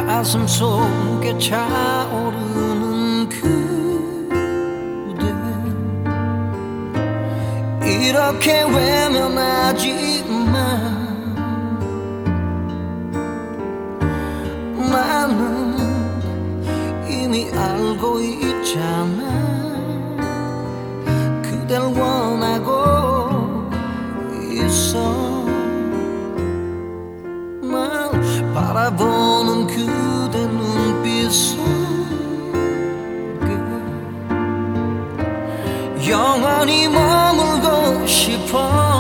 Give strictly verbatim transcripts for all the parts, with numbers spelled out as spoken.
가슴 속에 차오르는 그대 이렇게 외면하지만 나는 이미 알고 있잖아. 그댈 원하고 있어. 날 바라보는 그대 눈빛 속에 영원히 머물고 싶어.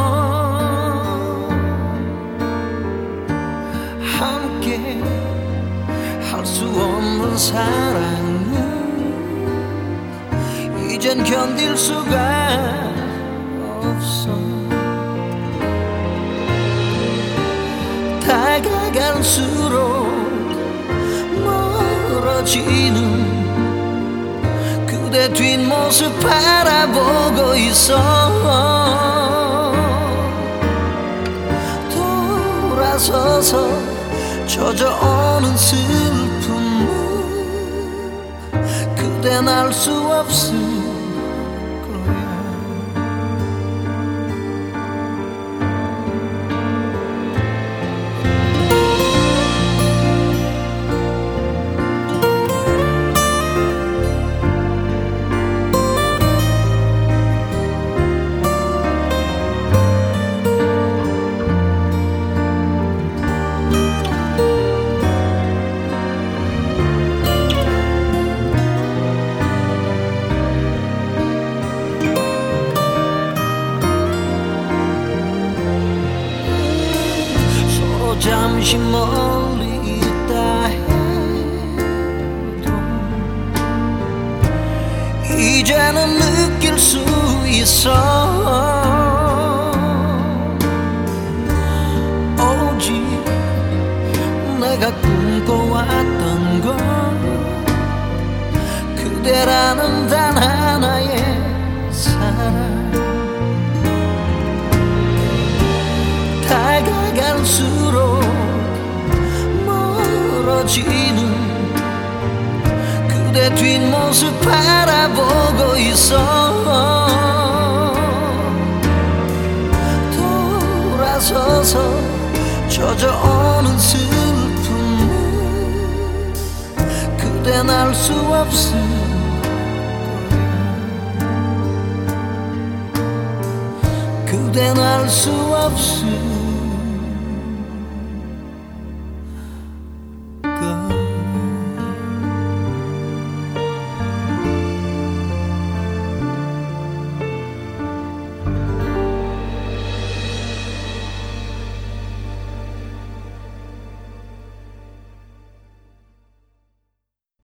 함께 할 수 없는 사랑은 이젠 견딜 수가 없어. 다가갈수록 멀어지는 그대 뒷모습 바라보고 있어. 돌아서서 젖어오는 슬픔은 그댄 알 수 없을 거야. 잠시 멀리 있다 해도 이제는 느낄 수 있어. 오직 내가 꿈꿔왔던 건 그대라는 단 하나의 사랑. 다가갈수록 멀어지는 그대 뒷모습 바라보고 있어. 돌아서서 젖어오는 슬픔은 그댄 알 수 없을 거야. 그댄 알 수 없을